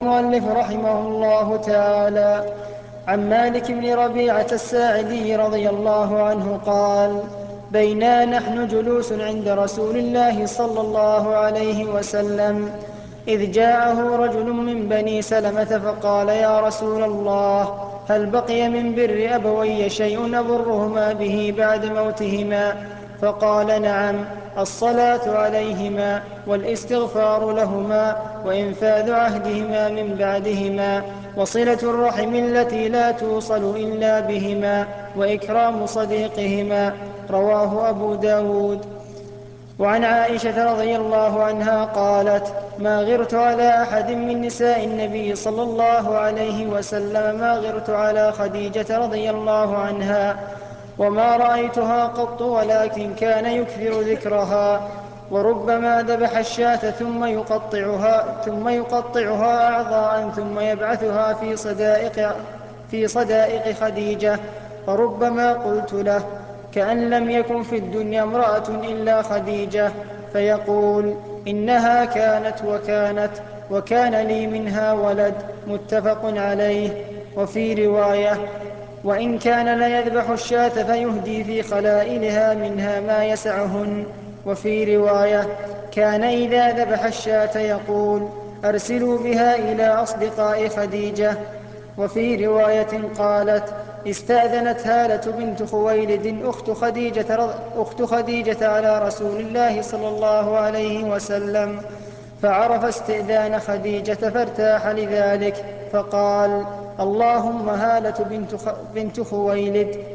المؤلف رحمه الله تعالى عن مالك بن ربيعة الساعدي رضي الله عنه قال: بينا نحن جلوس عند رسول الله صلى الله عليه وسلم إذ جاءه رجل من بني سلمة فقال: يا رسول الله، هل بقي من بر أبوي شيء أبرهما به بعد موتهما؟ فقال: نعم، الصلاة عليهما، والاستغفار لهما، وإنفاذ عهدهما من بعدهما، وصلة الرحم التي لا توصل إلا بهما، وإكرام صديقهما. رواه أبو داود. وعن عائشة رضي الله عنها قالت: ما غرت على أحد من نساء النبي صلى الله عليه وسلم ما غرت على خديجة رضي الله عنها، وما رأيتها قط، ولكن كان يكثر ذكرها. وربما ذبح الشاة ثم يقطعها أعضاء ثم يبعثها في صدائق خديجة. فربما قلت له: كأن لم يكن في الدنيا امرأة إلا خديجة، فيقول: إنها كانت وكانت، وكان لي منها ولد. متفق عليه. وفي رواية: وإن كان ليذبح الشاة فيهدي في خلائلها منها ما يسعهن. وفي رواية: كان إذا ذبح الشاة يقول: أرسلوا بها إلى أصدقاء خديجة. وفي رواية قالت: استأذنت هالة بنت خويلد أخت خديجة على رسول الله صلى الله عليه وسلم، فعرف استئذان خديجة فارتاح لذلك، فقال: اللهم هالة بنت خويلد.